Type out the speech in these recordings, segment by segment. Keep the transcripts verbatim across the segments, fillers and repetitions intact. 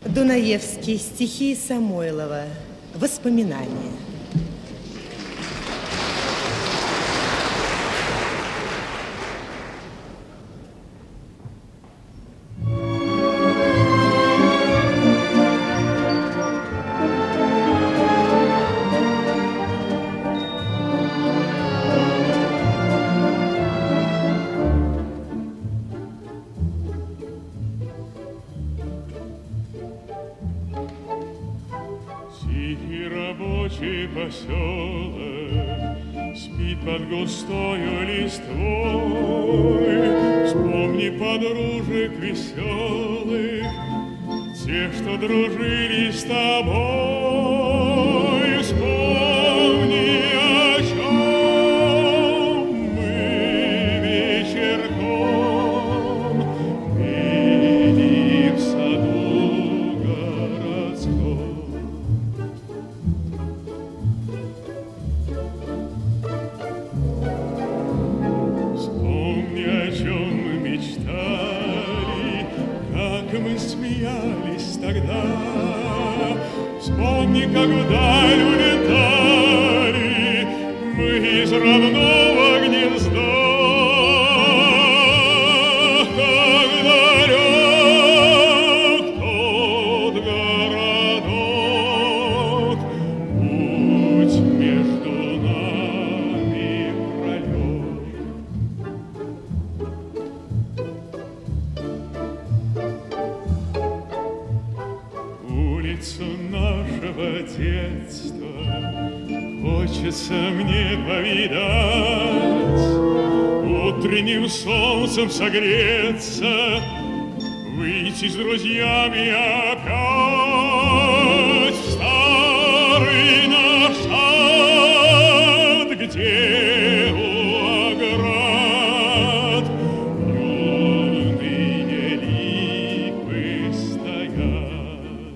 Дунаевский. Стихи Самойлова. Воспоминания. Тихий рабочий поселок спит под густою листвой. Вспомни подружек веселых, тех, что дружили с тобой. Вспомни, о чем мы вечерком пели в саду городском. Вспомни, о чем мы мечтали, как мы смеялись тогда. Вспомни, как вдаль улетали мы из родного гнезда. Как далек тот городок, путь между нами пролет. Улицу нашего детства хочется мне повидать, утренним солнцем согреться, выйти с друзьями опять в старый наш сад, где у оград юные липы стоят.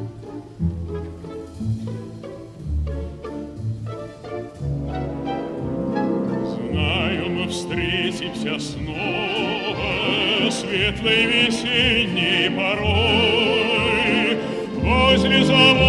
Знаю, мы встретимся снова светлой весенней порой возле завода.